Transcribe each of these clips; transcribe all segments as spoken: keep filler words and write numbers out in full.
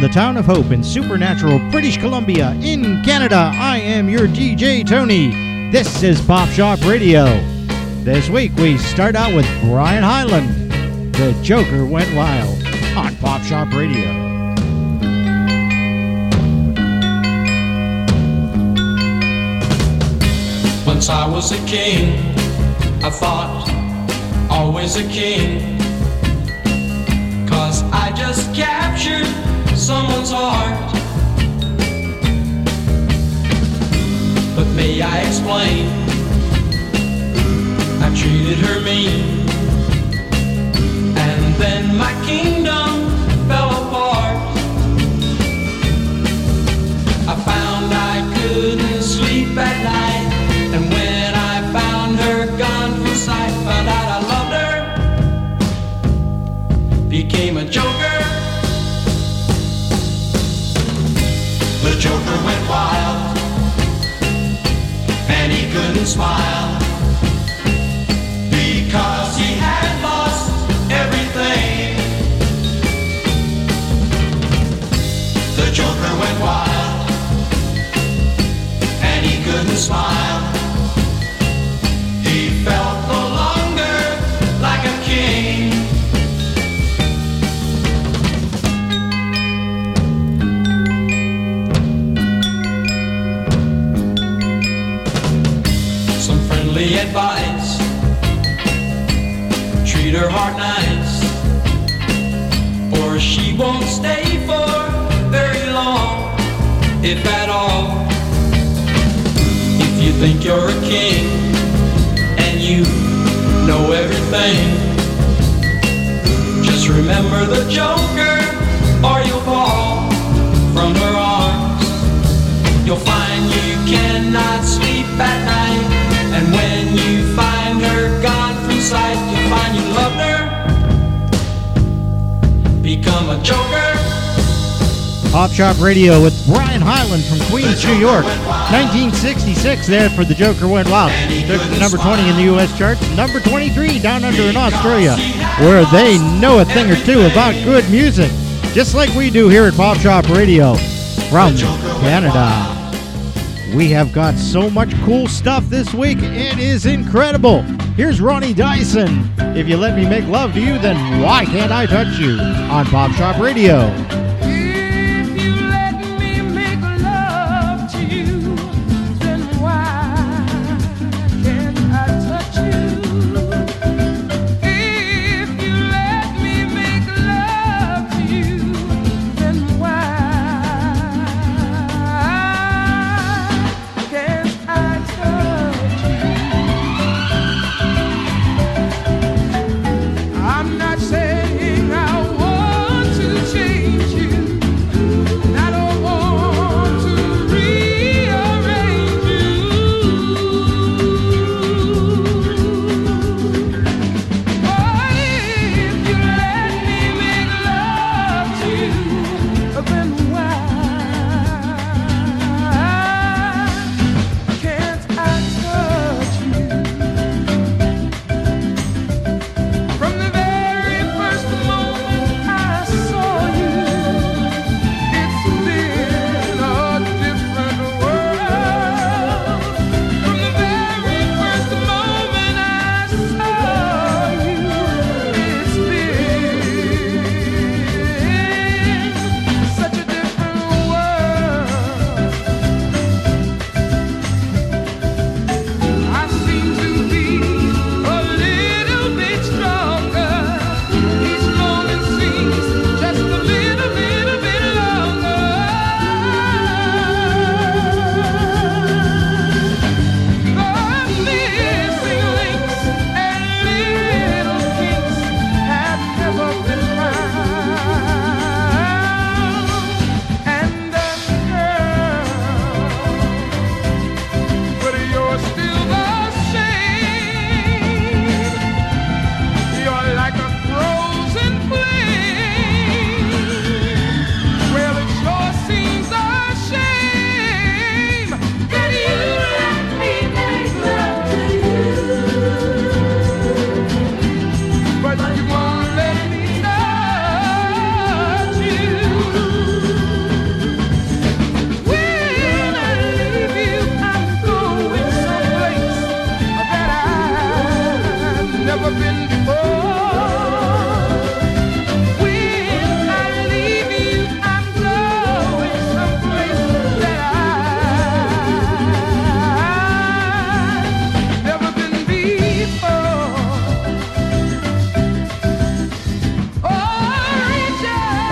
the town of Hope in Supernatural, British Columbia, in Canada. I am your D J, Tony. This is Pop Shop Radio. This week we start out with Brian Hyland. The Joker Went Wild on Pop Shop Radio. Once I was a king, I thought, always a king, 'cause I just captured someone's heart. But may I explain, I treated her mean, and then my kingdom fell apart. I found I couldn't sleep at night, and when I found her gone from sight, found out I loved her, became a joker. The Joker went wild, and he couldn't smile, because he had lost everything. The Joker went wild, and he couldn't smile. He felt no longer like a king. Some friendly advice, treat her heart nice, or she won't stay for very long, if at all. If you think you're a king and you know everything, just remember the Joker, or you'll fall from her arms. You'll find you cannot sleep at night, and when you find her gone from sight, you'll find you loved her, become a joker. Pop Shop Radio with Brian Hyland from Queens, New York. nineteen sixty-six there for The Joker Went Wild. Took to number twenty in the U S charts. Number twenty-three down under in Australia, where they know a thing or two about good music, just like we do here at Pop Shop Radio from Canada. We have got so much cool stuff this week. It is incredible. Here's Ronnie Dyson. If you let me make love to you, then why can't I touch you? On Pop Shop Radio. I'm not saying I want to change you.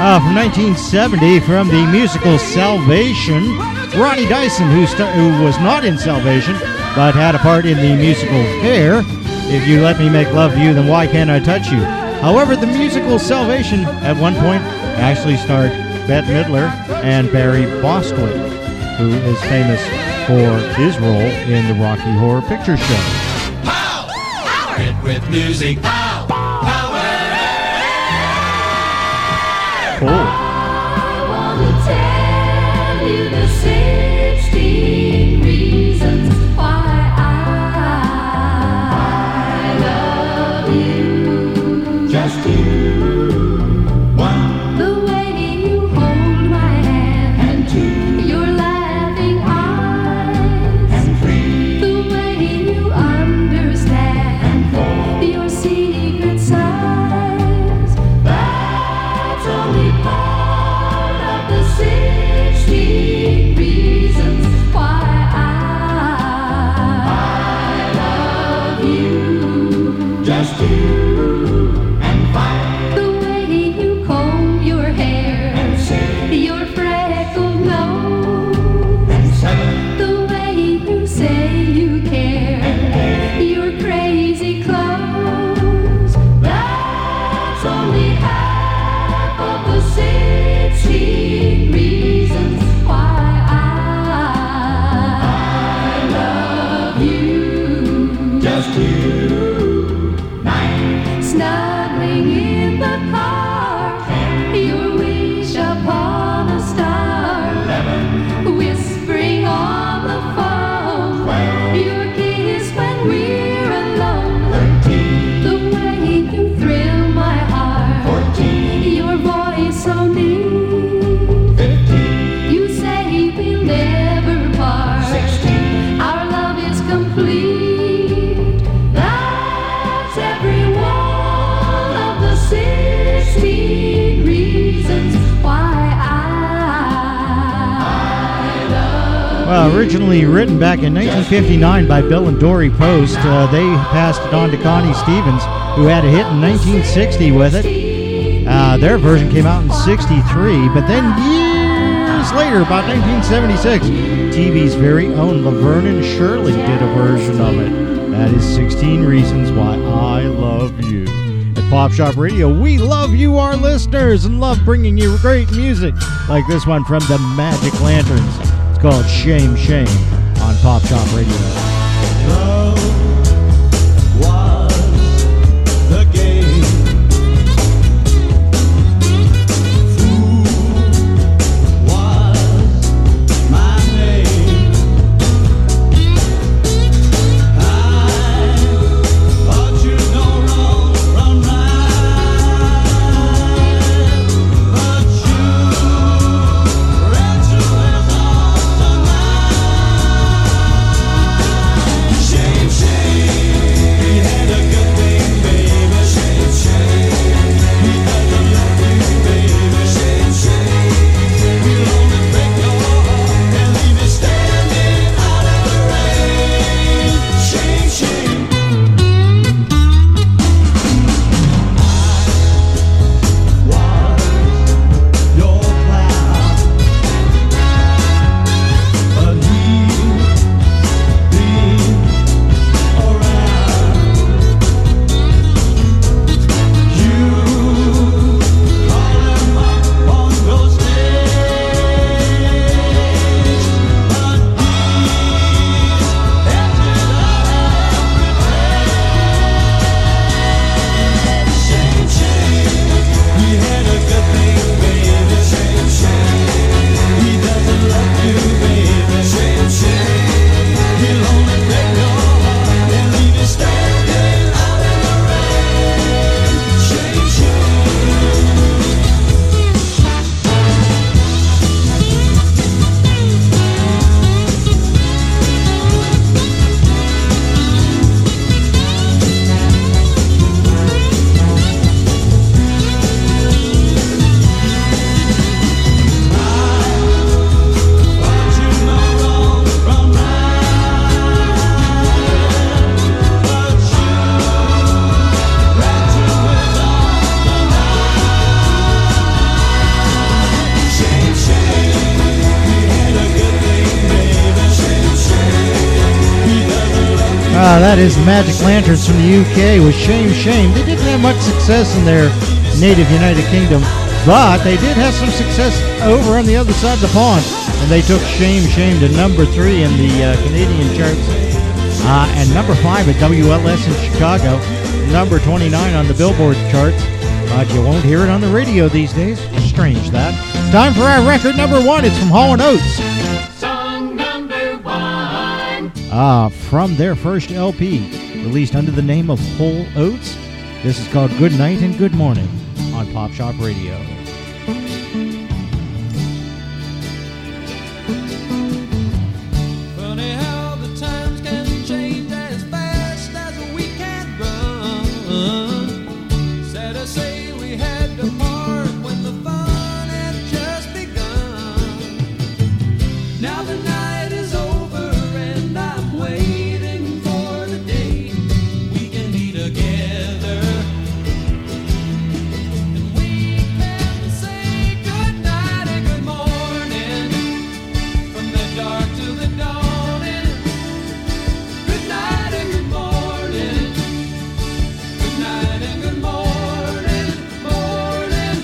Uh, from nineteen seventy, from the musical Salvation, Ronnie Dyson, who, st- who was not in Salvation, but had a part in the musical Hair. If you let me make love to you, then why can't I touch you? However, the musical Salvation, at one point, actually starred Bette Midler and Barry Bostwick, who is famous for his role in the Rocky Horror Picture Show. Pow! Power! Hit with music. Pow! Power! Cool. I want to tell you the sixteen reasons why I love you. Just you. One The way you hold my hand, and two your laughing eyes, and three the way you understand and four. your secret sighs. That's only part of the sixteen reasons why I love you. Just you. And five The way you comb your hair, and six your freckled nose, and seven the way you say you care, your crazy clothes. That's only half of the sixteen reasons why I love you. just you. Nine Snuggling in the car, your wish upon a star, eleven whispering on the phone, your kiss when we're alone, thirteen the way you thrill my heart, fourteen your voice so near, fifteen you say we'll never part, sixteen our love is complete. That's every one of the sixteen reasons why I love Well, originally written back in nineteen fifty-nine by Bill and Dory Post, uh, they passed it on to Connie Stevens, who had a hit in nineteen sixty with it. Uh, their version came out in sixty-three, but then years later, about nineteen seventy-six, T V's very own Laverne and Shirley did a version of it. That is sixteen Reasons Why I Love You. At Pop Shop Radio, we love you, our listeners, and love bringing you great music like this one from the Magic Lanterns. It's called Shame, Shame on Pop Shop Radio. Love was the game. Fool was my name. I thought you'd know wrong from right, but you wretched as all tonight. Shame, shame. Ah, that is the Magic Lanterns from the U K with Shame, Shame. They didn't have much success in their native United Kingdom, but they did have some success over on the other side of the pond, and they took Shame, Shame to number three in the uh, Canadian charts, uh, and number five at W L S in Chicago, number twenty-nine on the Billboard charts, but you won't hear it on the radio these days. Strange that. Time for our record number one. It's from Hall and Oates. Ah, from their first L P, released under the name of Whole Oats. This is called Good Night and Good Morning on Pop Shop Radio. Funny how the times can change as fast as a week can run. Sad to say we had to part when the fun had just begun. Now the night is over and I'm waiting for the day we can be together. And we can say good night and good morning from the dark to the dawning. Good night and good morning. Good night and good morning. Morning,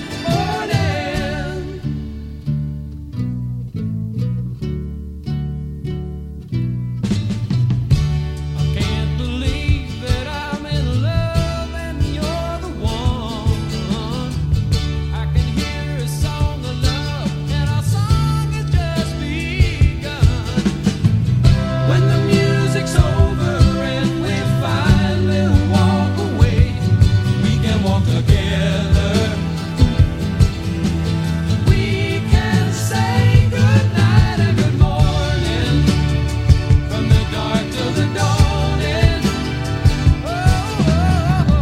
morning. I can't believe that I'm in love and you're the one. I can hear a song of love and our song has just begun. When the music's over and we finally walk away, we can walk together. We can say good night and good morning from the dark to the dawning. Oh, oh, oh.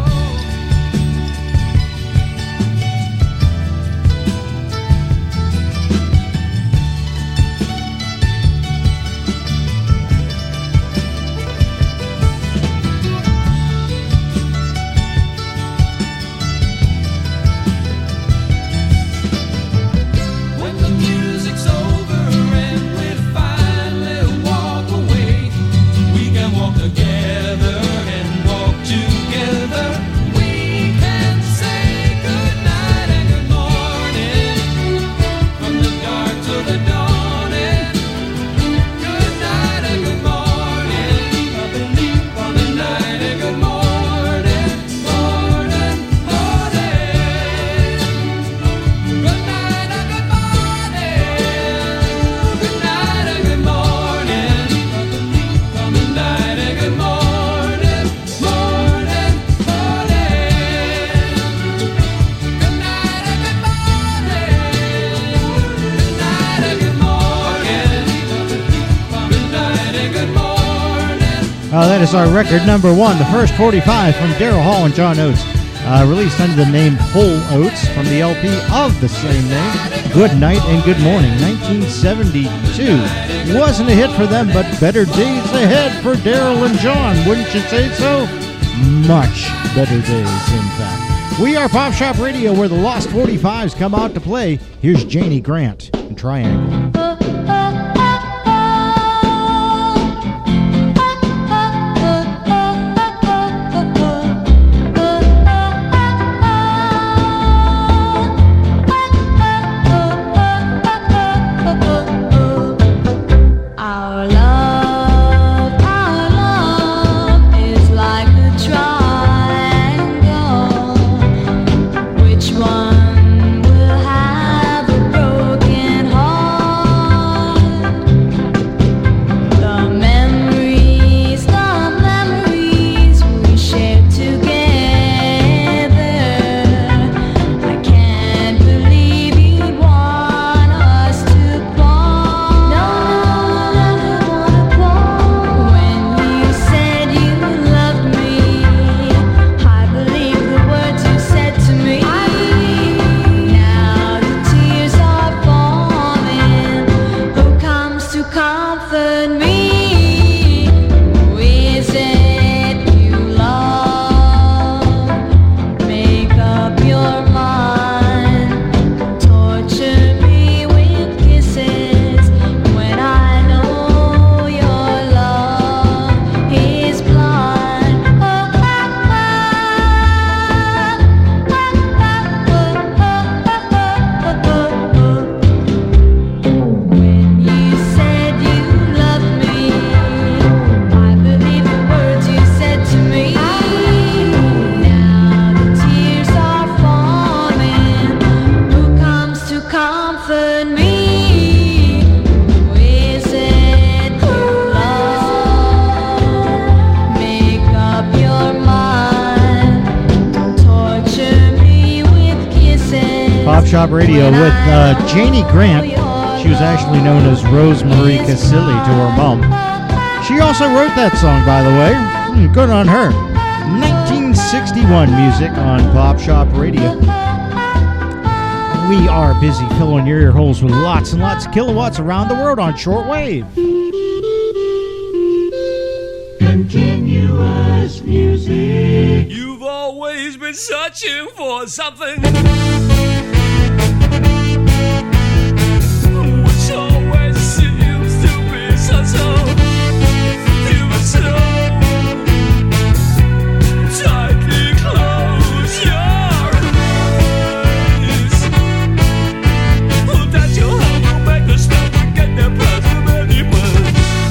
When the music's over and we finally walk away, we can walk together and walk together. We can say good night and good morning from the dark to the dawning. Good night and good morning from the night and good morning, morning, morning. Good night and good morning. Good night and good morning. From the night and good morning, morning, morning. Good night and good morning. Good night and good morning. Good night and good morning. Uh, that is our record number one, the first forty-five from Daryl Hall and John Oates, uh, released under the name Whole Oats from the L P of the same name, Good Night and Good Morning, nineteen seventy-two. Wasn't a hit for them, but better days ahead for Daryl and John, wouldn't you say so? Much better days, in fact. We are Pop Shop Radio, where the Lost forty-fives come out to play. Here's Janie Grant and Triangle. Our love, our love is like a triangle. Which one will have a broken heart? Shop Radio with uh, Janie Grant. She was actually known as Rosemarie Casilli to her mom. She also wrote that song, by the way. Mm, good on her. nineteen sixty-one music on Pop Shop Radio. We are busy filling your ear holes with lots and lots of kilowatts around the world on shortwave. Continuous music. You've always been searching for something which always seems to be so, so, so tightly close your eyes. That your heart will make a stop and get the price of anyone.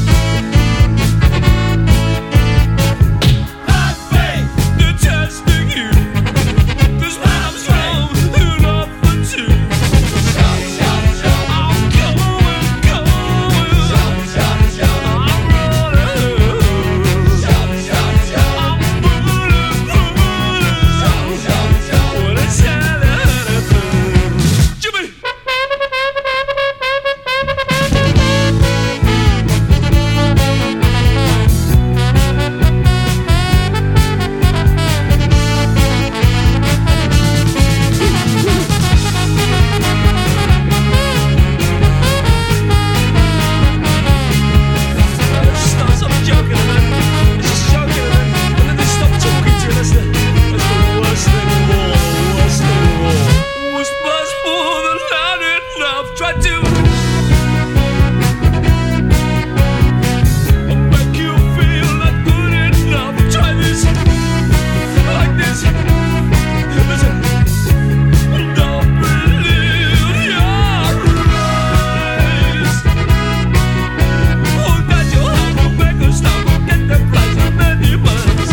Not faith, they're testing you. This man I'm strong enough for two. Shout, shout, shout. I'm going, going. Shout, shout, shout. I'm running. Shout, shout, shout. I'm moving, moving. Shout, shout, shout. What a salad. Jimmy. Stop, stop joking, man. It's just joking, man. And then they stop talking to you. That's the, that's the worst thing of all. The worst thing of all. Whispers for the loud enough. Try to make you feel not good enough. Try this, like this. Listen. Don't believe your eyes. Oh, that your heart will make a stop and get the price of many months.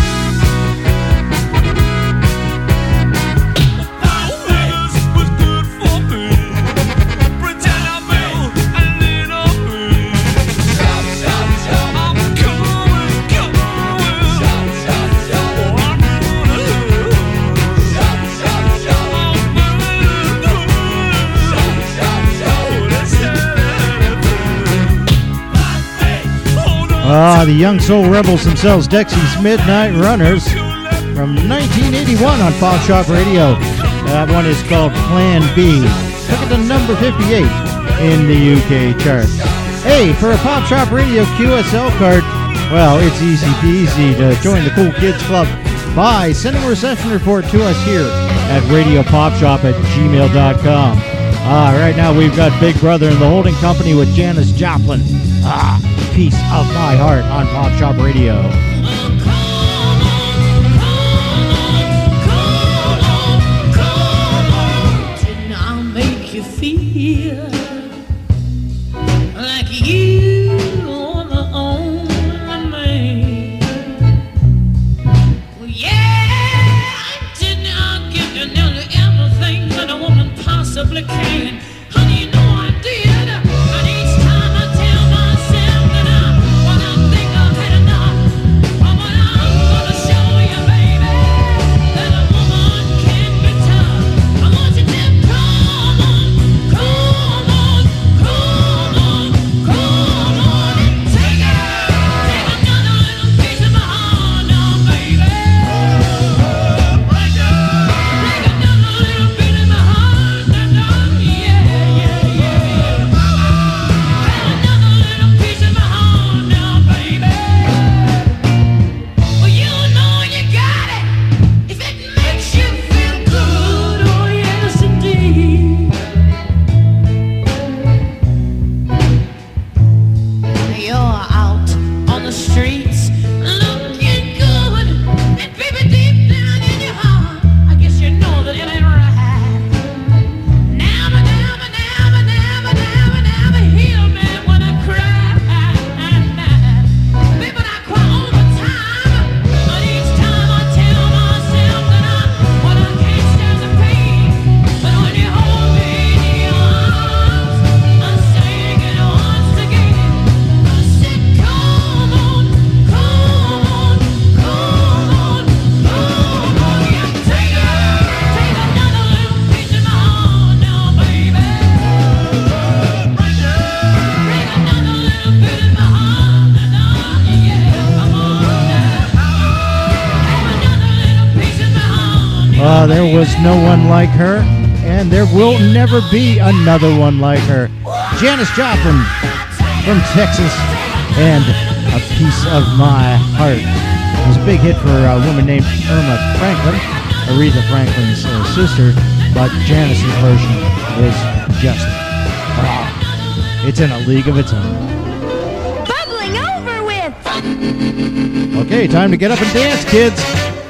How this was good for me. Pretend I'm ill and lean on me. Shout, shout, shout. I'm coming, coming. Shout, shout, shout. Oh, I'm running. Shout, shout, shout. I'm moving, moving. Shout, shout, shout. Oh, that's hold on. Ah, the young soul rebels themselves, Dexy's Midnight Runners from nineteen eighty-one on Pop Shop Radio. That one is called Plan B. Took it to number fifty-eight in the U K charts. Hey, for a Pop Shop Radio Q S L card, well, it's easy peasy to join the Cool Kids Club by sending a reception report to us here at radio pop shop at gmail dot com. Ah, right now we've got Big Brother and the Holding Company with Janis Joplin. Ah, Piece of My Heart on Pop Shop Radio. Didn't I make you feel like you are the only man? Well, yeah, didn't I give you nearly everything that a woman possibly can? Honey, you know I did. But each time I tell myself that I, when I think I've had enough, but when I'm gonna show you, baby, that a woman can be tough. I want you to come on, come on, come on, come there was no one like her, and there will never be another one like her. Janis Joplin from Texas, and A Piece of My Heart. It was a big hit for a woman named Irma Franklin, Aretha Franklin's uh, sister, but Janis's version is just, ah, it's in a league of its own. Bubbling over with! Okay, time to get up and dance, kids.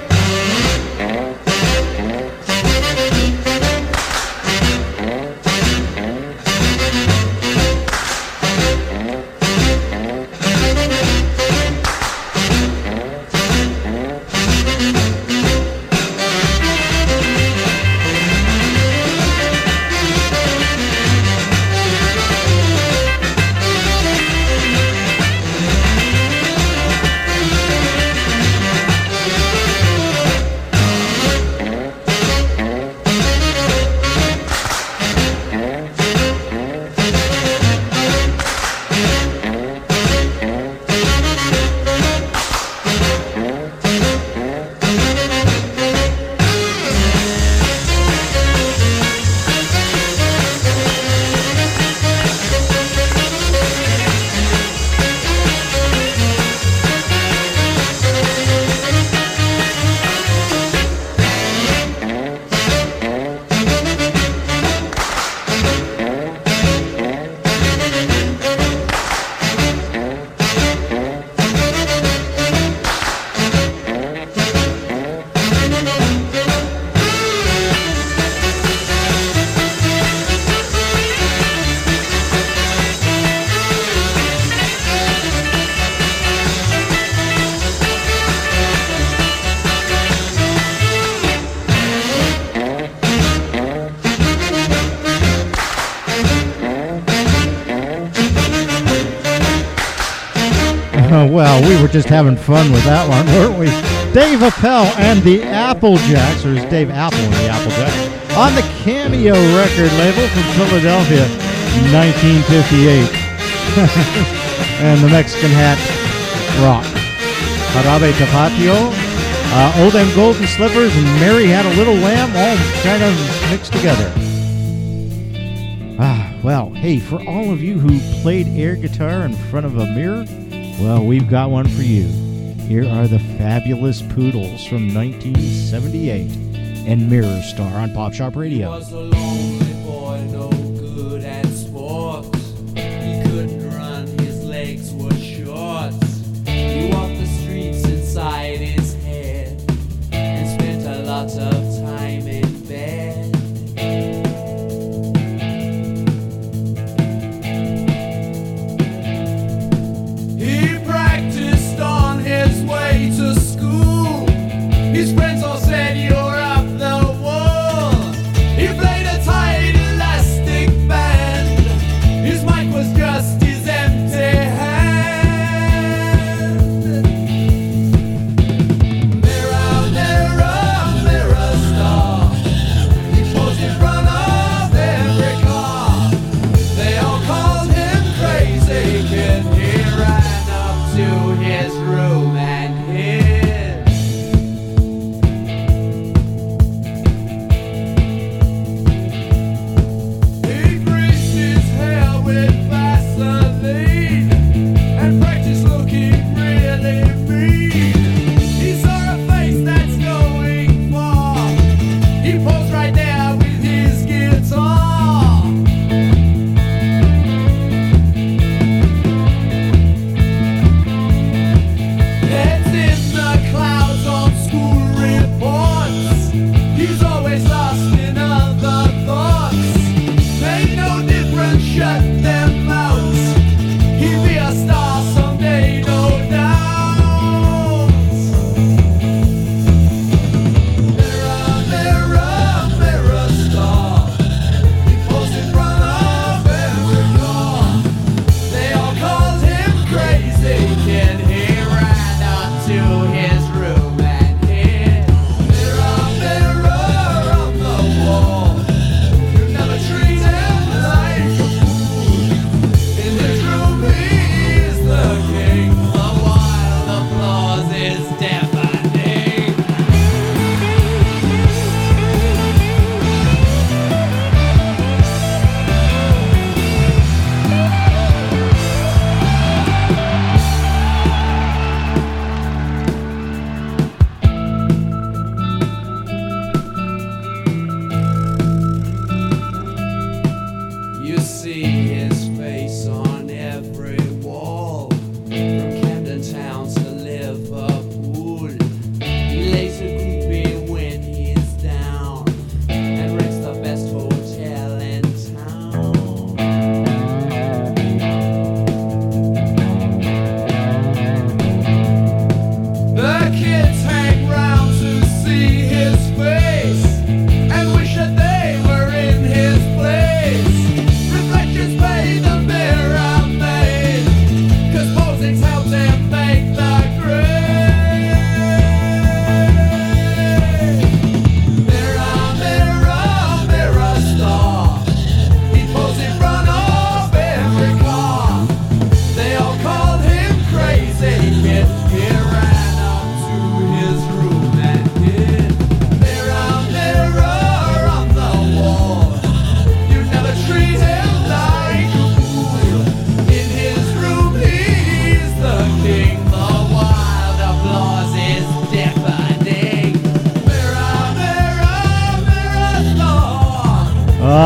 Well, we were just having fun with that one, weren't we? Dave Appel and the Applejacks, or is Dave Apple and the Applejacks, on the Cameo record label from Philadelphia, nineteen fifty-eight. And the Mexican Hat rock. Jarabe Tapatio, uh, Oh Them Golden Slippers, and Mary Had a Little Lamb, all kind of mixed together. Ah, well, hey, for all of you who played air guitar in front of a mirror, well, we've got one for you. Here are the Fabulous Poodles from nineteen seventy-eight and Mirror Star on Pop Shop Radio. Was a lonely boy, no good at sports. He couldn't run, his legs were short. He walked the streets inside his head and spent a lot of time in bed. He practiced on his way to school. His friends all said, "You're up the wall." He played a tire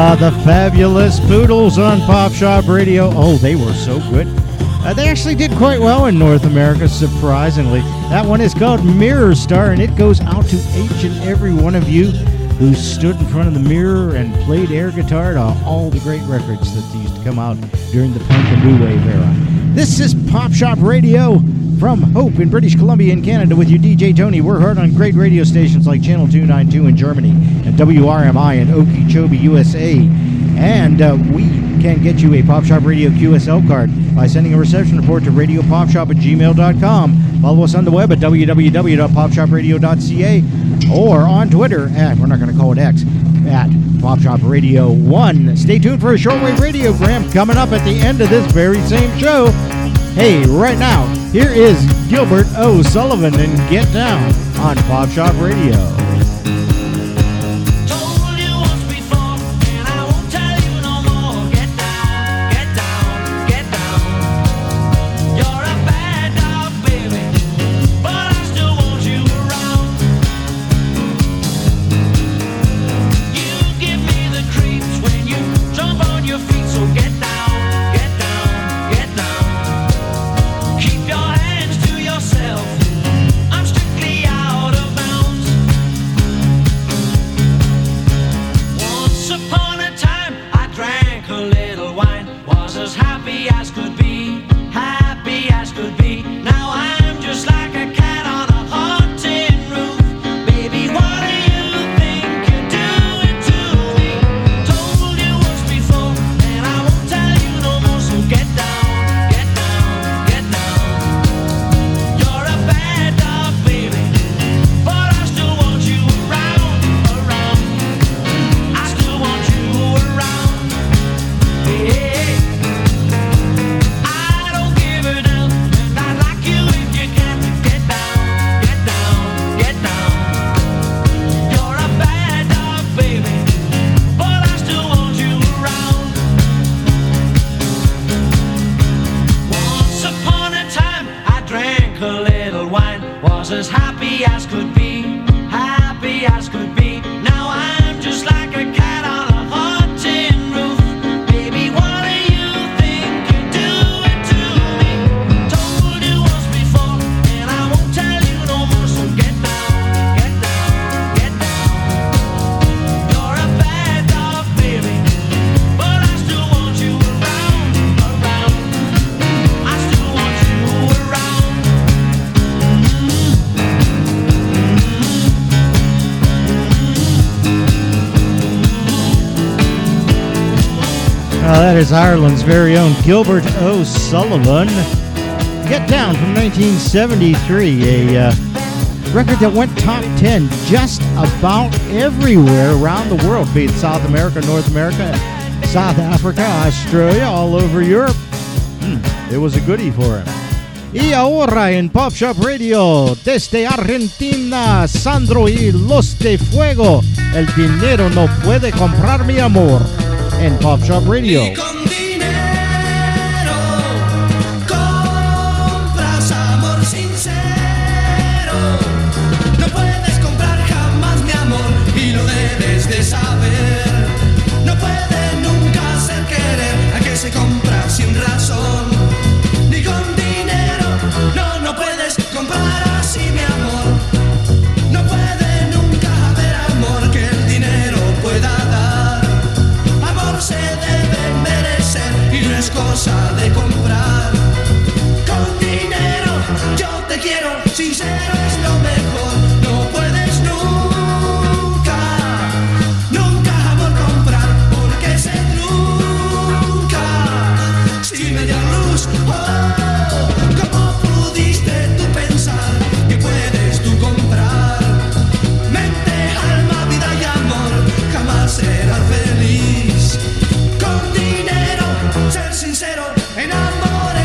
Uh, the Fabulous Poodles on Pop Shop Radio. Oh, they were so good. Uh, they actually did quite well in North America, surprisingly. That one is called Mirror Star, and it goes out to each and every one of you who stood in front of the mirror and played air guitar to all the great records that used to come out during the punk and new wave era. This is Pop Shop Radio from Hope in British Columbia in Canada with your D J Tony. We're heard on great radio stations like Channel two ninety-two in Germany and W R M I in Okeechobee, U S A. And uh, we can get you a Pop Shop Radio Q S L card by sending a reception report to radio pop shop at gmail dot com. Follow us on the web at w w w dot pop shop radio dot c a or on Twitter at, we're not going to call it X, at Pop Shop Radio one. Stay tuned for a shortwave radiogram coming up at the end of this very same show. Hey, right now, here is Gilbert O'Sullivan and Get Down on Pop Shop Radio. That is Ireland's very own Gilbert O'Sullivan. Get Down from nineteen seventy-three, a uh, record that went top ten just about everywhere around the world, be it South America, North America, South Africa, Australia, all over Europe. Hmm, it was a goodie for him. Y ahora en Pop Shop Radio, desde Argentina, Sandro y Los de Fuego. El dinero no puede comprar mi amor. En Pop Shop Radio. Y con dinero compras amor sincero. No puedes comprar jamás mi amor y lo debes de saber. No puede nunca ser querer a que se compra sin razón. Ni con dinero, no, no puedes comprar así mi amor. No puede nunca haber amor que el dinero pueda dar. Se debe merecer y no es cosa de comprar. Con dinero yo te quiero, sincero es lo mejor. No puedes nunca, nunca amor comprar porque se trunca. Si me dio luz, oh, ¿cómo pudiste tú pensar que puedes tú comprar? Mente, alma, vida y amor, jamás serás feliz. Con dinero, ser sincero, enamorado.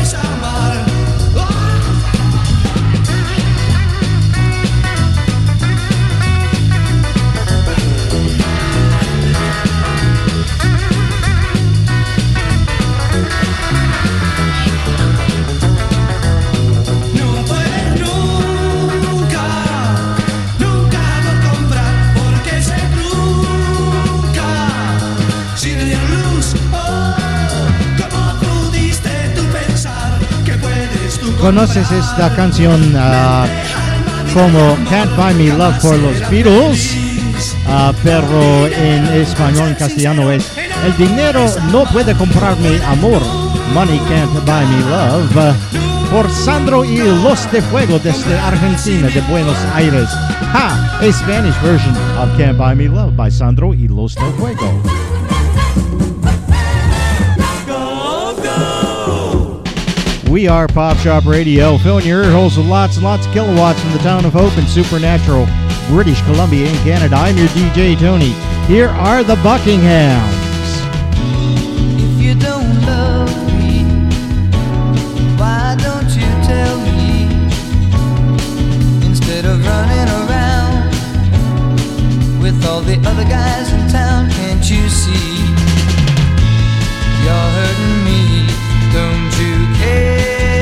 conoces esta canción uh, como Can't Buy Me Love por los Beatles, uh, pero en español, en castellano es El dinero no puede comprarme amor, Money Can't Buy Me Love, uh, por Sandro y Los de Fuego desde Argentina, de Buenos Aires. Ha! A Spanish version of Can't Buy Me Love by Sandro y Los de Fuego. We are Pop Shop Radio, filling your ear holes with lots and lots of kilowatts from the town of Hope in Supernatural, British Columbia in Canada. I'm your D J, Tony. Here are the Buckinghams. If you don't love me, why don't you tell me? Instead of running around with all the other guys in town, can't you see? You're hurting me, don't you care?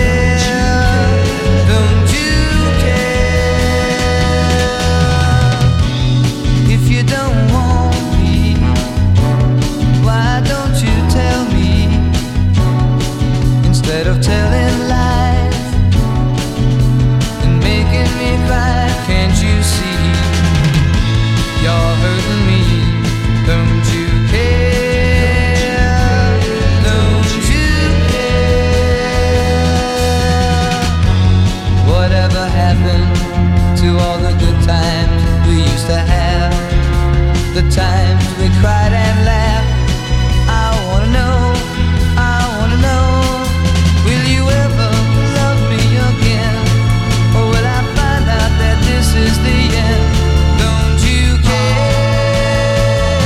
Don't you care? If you don't want me, why don't you tell me? Instead of telling lies and making me cry, can't you see? You're hurting me, don't you care? Whatever happened to all the good times we used to have? The times we cried and laughed. I wanna know, I wanna know, will you ever love me again? Or will I find out that this is the end? Don't you care?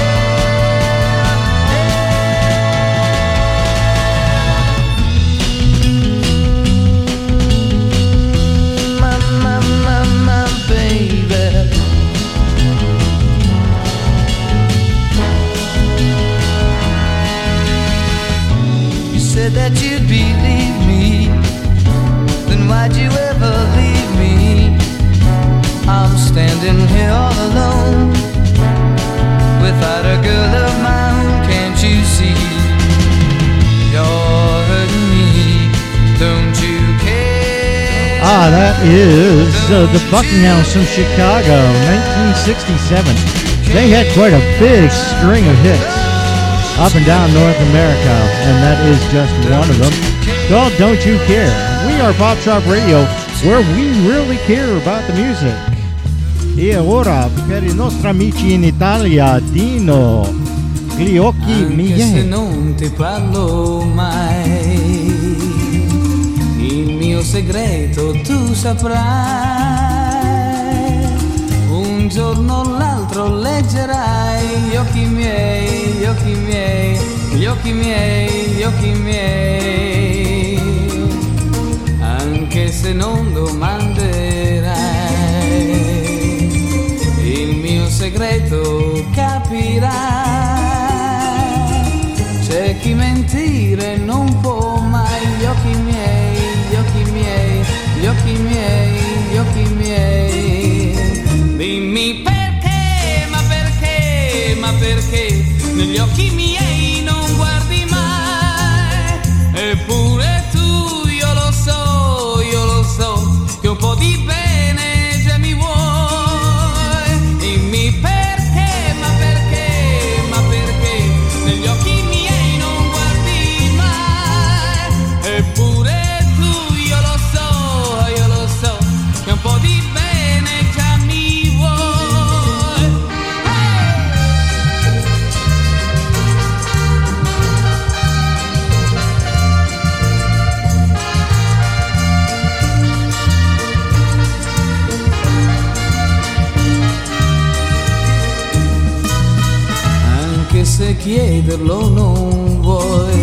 My, my, my, my baby. You said that you'd believe me, then why'd you ever leave me? I'm standing here all alone, without a girl of my own, can't you see? You're hurting me, don't you care? Ah, that is uh, the Buckinghams from Chicago, nineteen sixty-seven. They had quite a big string of hits up and down North America, and that is just one of them. Called Don't You Care. We are Pop Shop Radio, where we really care about the music. E ora, per i nostri amici in Italia, Dino, gli occhi miei. Anche se non ti parlo mai, il mio segreto tu saprai. Un giorno o l'altro leggerai gli occhi miei, gli occhi miei, gli occhi miei, gli occhi miei. Anche se non domanderai, il mio segreto capirai. C'è chi mentire non può mai, gli occhi miei, gli occhi miei, gli occhi miei, gli occhi miei. Dimmi perché, ma perché, ma perché negli occhi miei non guardi mai? Eppure tu, io lo so, io lo so, che un po' di bene già mi vuoi. Dimmi perché, ma perché, ma perché negli occhi miei non guardi mai? Eppure tu, io lo so, io lo so, che un po' di bene già mi vuoi. Anche se chiederlo non vuoi,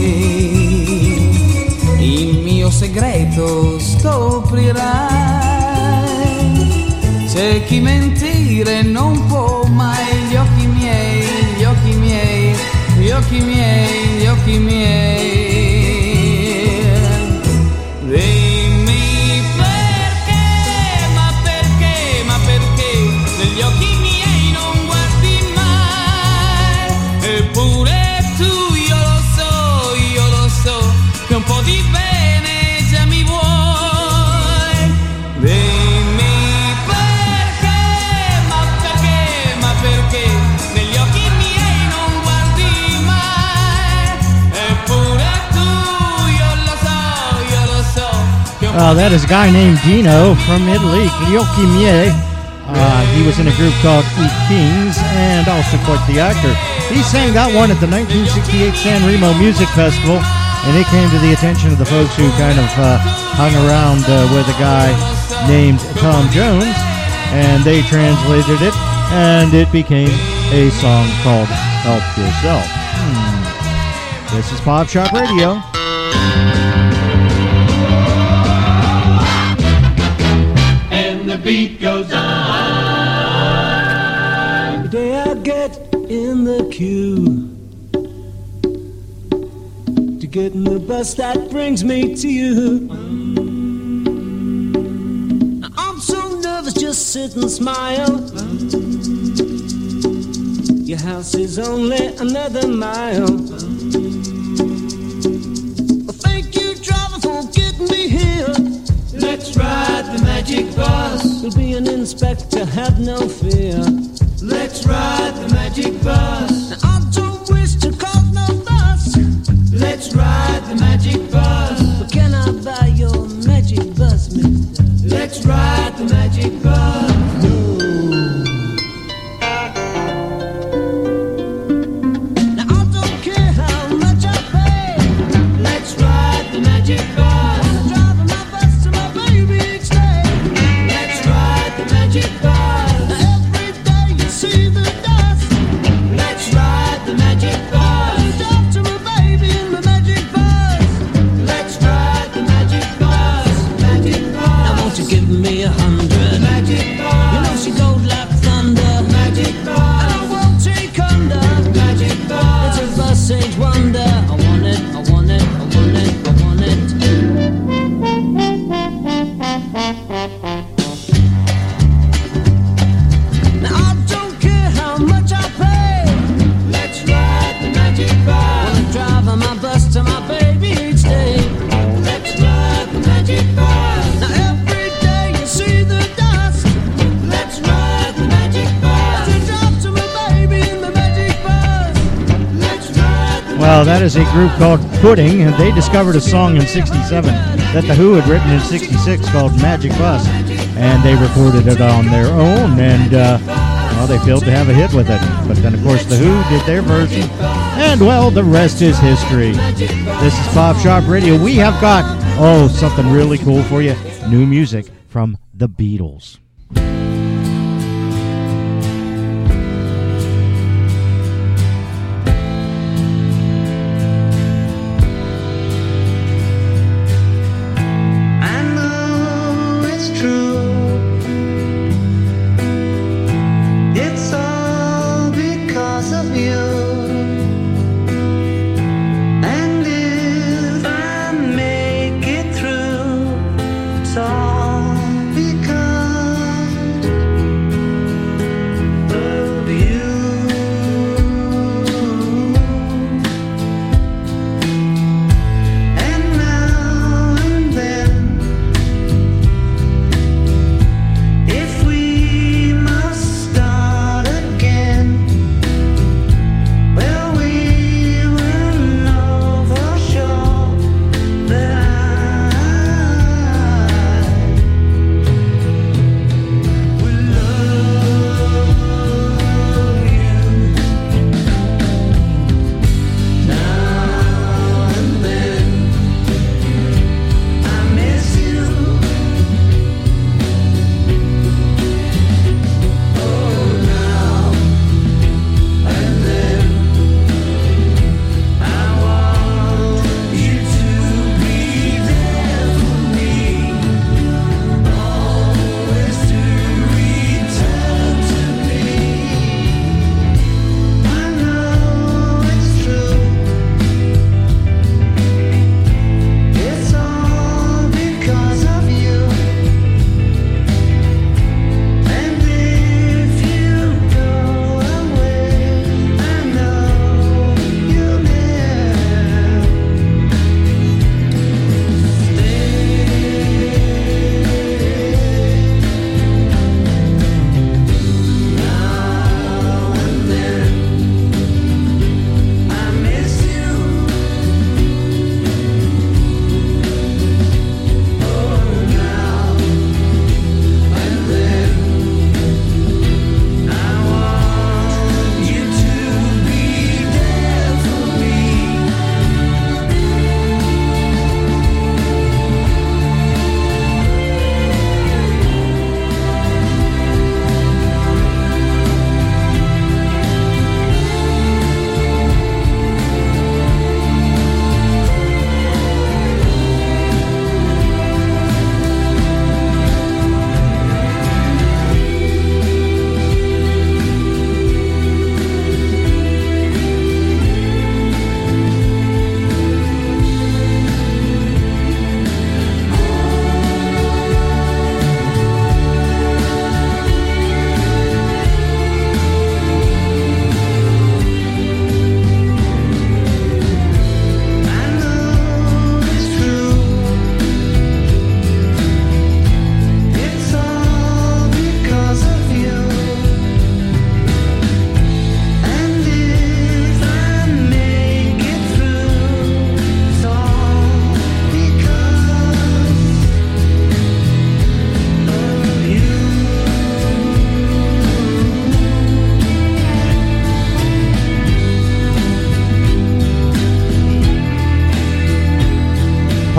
il mio segreto scoprirai. C'è chi mentire non può mai, gli occhi miei, gli occhi miei, gli occhi miei, gli occhi miei. Dimmi perché, ma perché, ma perché negli occhi miei non guardi mai? Eppure tu, io lo so, io lo so, che un po' di bene già mi vuoi. Uh, that is a guy named Dino from Italy, Gli Miei. Uh, he was in a group called E Kings and also quite the actor. He sang that one at the nineteen sixty-eight San Remo Music Festival, and it came to the attention of the folks who kind of uh, hung around uh, with a guy named Tom Jones, and they translated it, and it became a song called Help Yourself. Hmm. This is Pop Shop Radio. And the beat goes on. The day I get in the queue to get in the bus that brings me to you, I'm so nervous, just sit and smile. Your house is only another mile. Well, thank you, driver, for getting me here. Let's ride the magic bus. There'll be an inspector, have no fear. Let's ride the magic bus. Now, I don't wish to cause no fuss. Let's ride the magic bus. But can I buy your magic bus, mister? Let's ride the magic bus. Now, I don't care how much I pay. Let's ride the magic bus. I'm driving my bus to my baby each day. Let's ride the magic bus. Now, every day you see the dust. Let's ride the magic bus. You drive to my baby in my magic bus. Let's ride the magic bus. Magic bus. Now, won't you give me a hundred? Magic bus. You know she goes like thunder. Magic bus. And I won't take under. Magic bus. It's a bus age wonder. I want it, I want it, I want it, I want it. Now I don't care how much I pay. Let's ride the magic bus. I'm driving my bus to my baby each day. Let's ride the magic bus. Now every day you see the dust. Let's ride the magic bus. To drive to my baby in the magic bus. Let's ride the Well, that is a group called Pudding, and they discovered a song in sixty-seven that The Who had written in sixty-six called Magic Bus, and they recorded it on their own, and, uh, well, they failed to have a hit with it. But then, of course, The Who did their version, and, well, the rest is history. This is Pop Shop Radio. We have got, oh, something really cool for you, new music from the Beatles. I know it's true. It's all because of you. And if I make it through, it's all because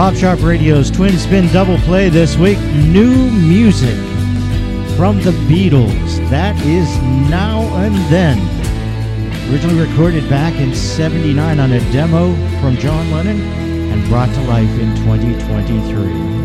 Pop Shop Radio's Twin Spin Double Play this week. New music from the Beatles. That is Now and Then. Originally recorded back in seventy-nine on a demo from John Lennon and brought to life in twenty twenty-three.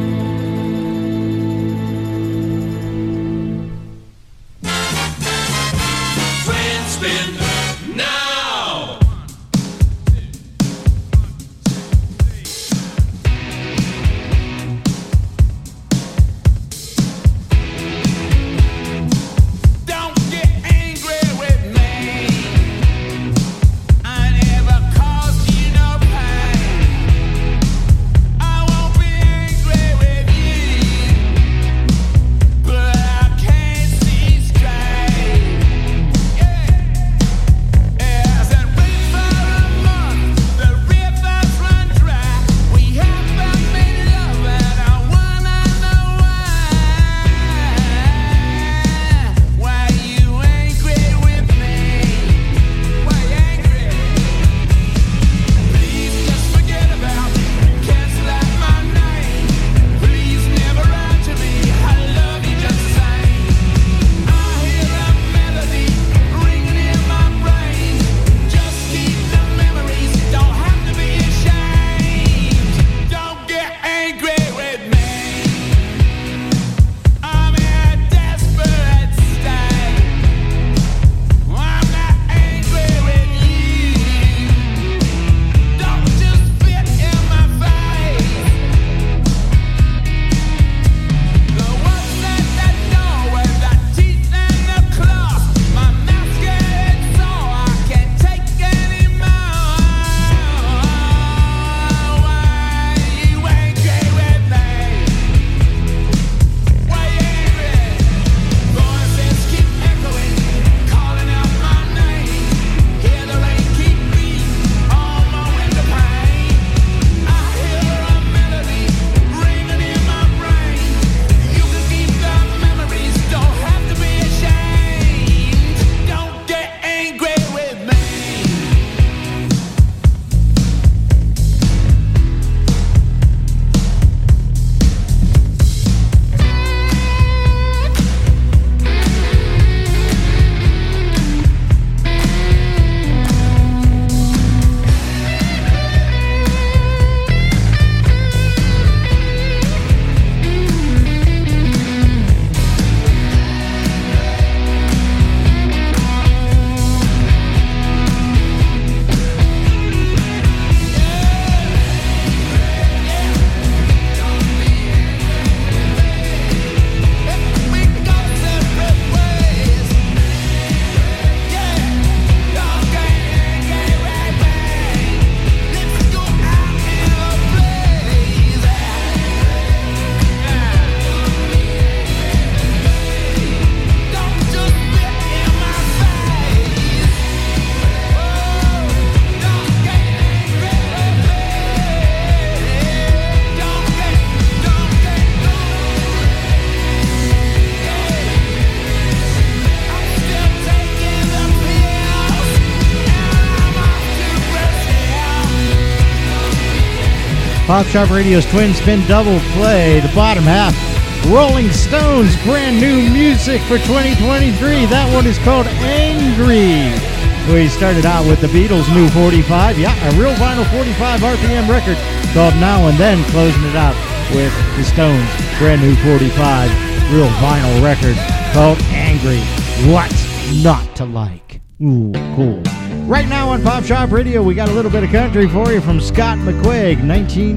Pop Shop Radio's Twin Spin Double Play, the bottom half. Rolling Stones, brand new music for twenty twenty-three. That one is called Angry. We started out with the Beatles' new forty-five. Yeah, a real vinyl forty-five R P M record called Now and Then, closing it out with the Stones' brand new forty-five real vinyl record called Angry. What's not to like? Ooh, cool. Right now on Pop Shop Radio, we got a little bit of country for you from Scott McQuaig, nineteen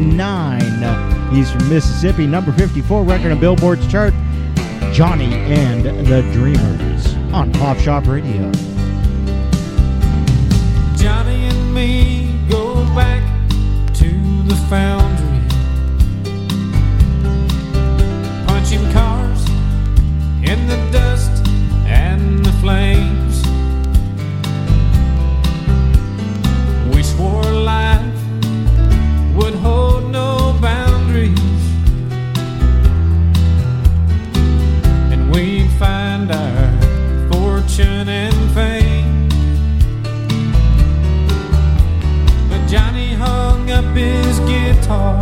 eighty-nine. He's from Mississippi, number fifty-four record on Billboard's chart, Johnny and the Dreamers on Pop Shop Radio. Johnny and me go back to the foundry, punching cars in the dust and the flames. We swore life would hold no boundaries, and we'd find our fortune and fame. But Johnny hung up his guitar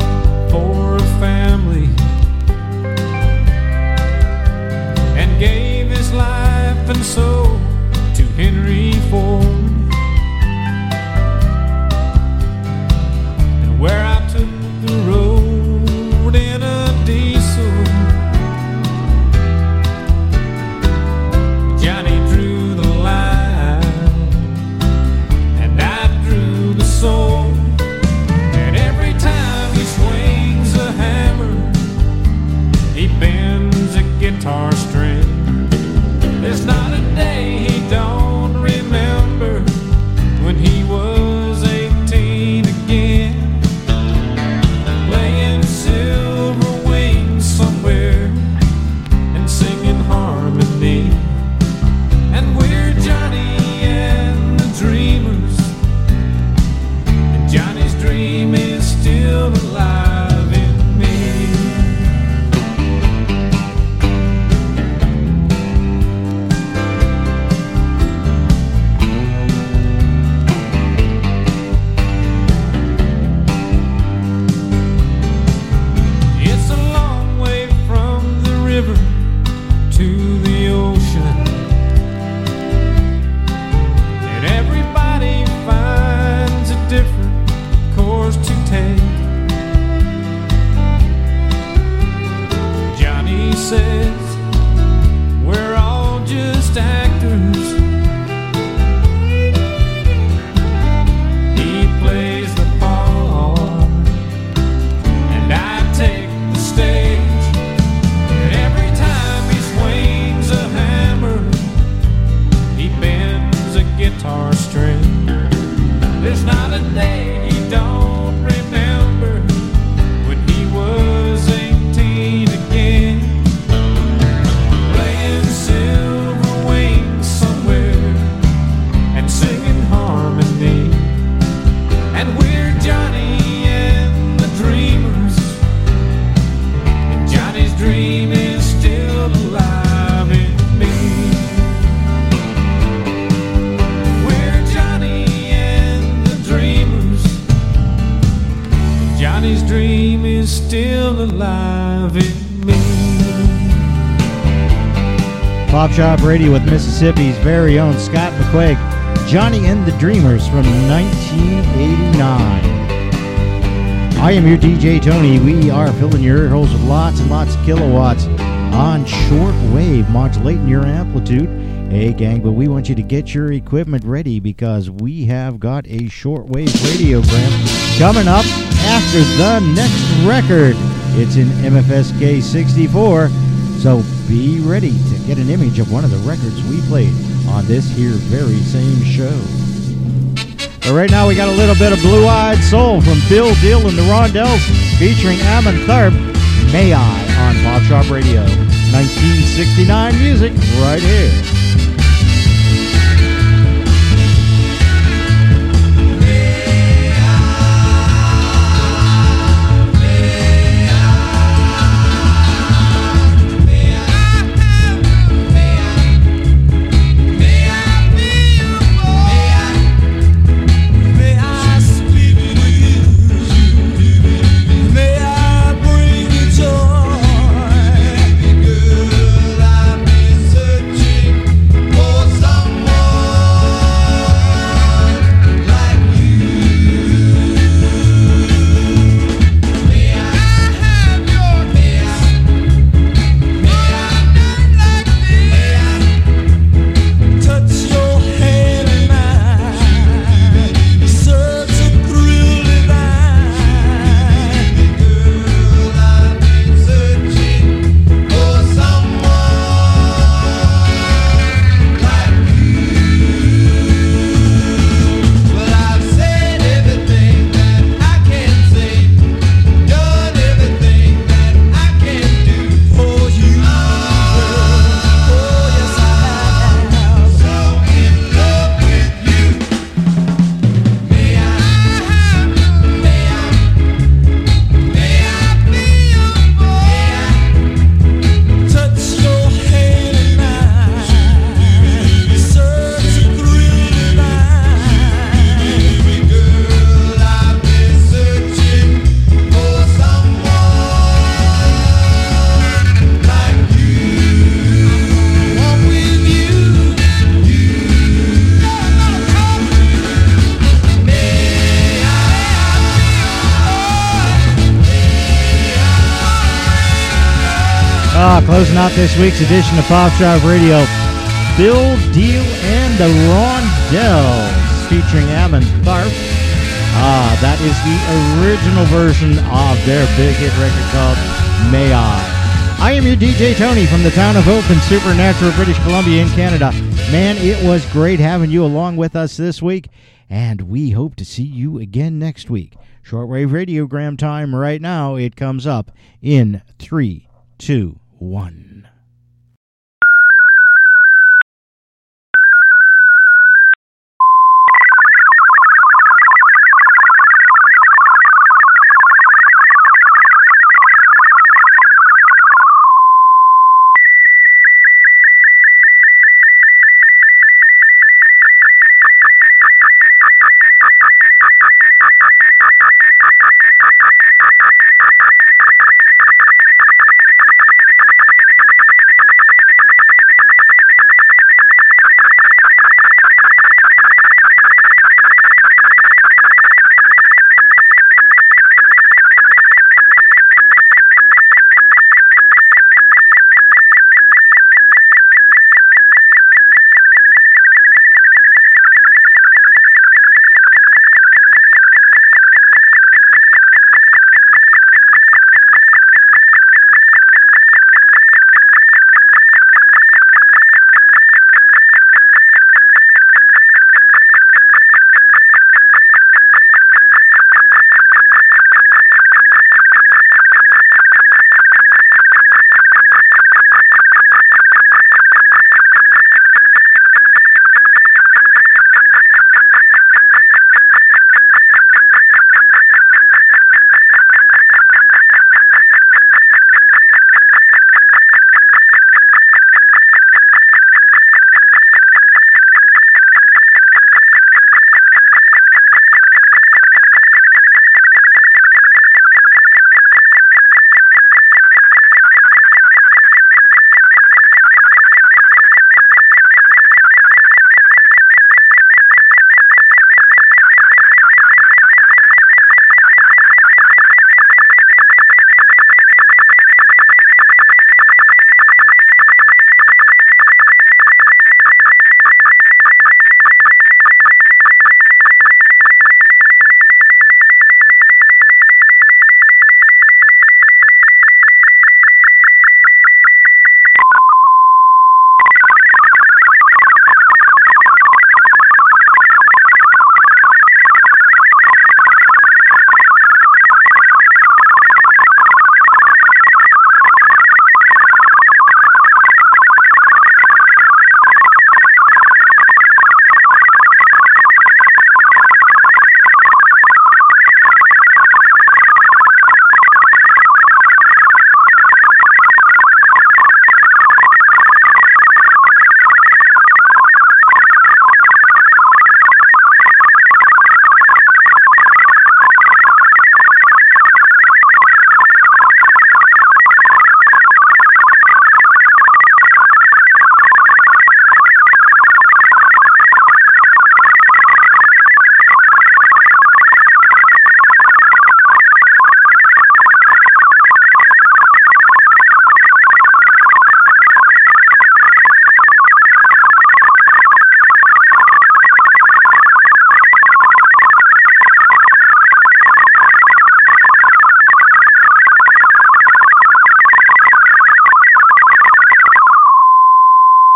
is still alive in me. Pop Shop Radio with Mississippi's very own Scott McQuaig, Johnny and the Dreamers from nineteen eighty-nine. I am your D J Tony. We are filling your ear holes with lots and lots of kilowatts on shortwave, modulating your amplitude. Hey gang, but we want you to get your equipment ready because we have got a shortwave radiogram coming up after the next record. It's in M F S K sixty-four, so be ready to get an image of one of the records we played on this here very same show. But right now we got a little bit of Blue-Eyed Soul from Bill Deal and the Rondells featuring Amon Tharp, May I, on Pop Shop Radio. nineteen sixty-nine music right here. Ah, closing out this week's edition of Pop Shop Radio, Bill Deal and the Rondells featuring Amon Tharp. Ah, that is the original version of their big hit record called May I. I am your D J Tony from the town of Hope in Supernatural, British Columbia in Canada. Man, it was great having you along with us this week, and we hope to see you again next week. Shortwave radiogram time right now. It comes up in three, two, one.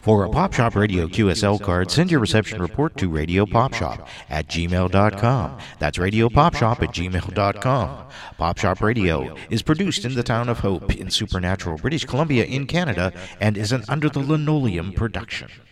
For a Pop Shop Radio Q S L card, send your reception report to Radio Pop Shop at gmail dot com. That's Radio Pop Shop at gmail dot com. Pop Shop Radio is produced in the town of Hope in Supernatural, British Columbia in Canada, and is an Under the Linoleum production.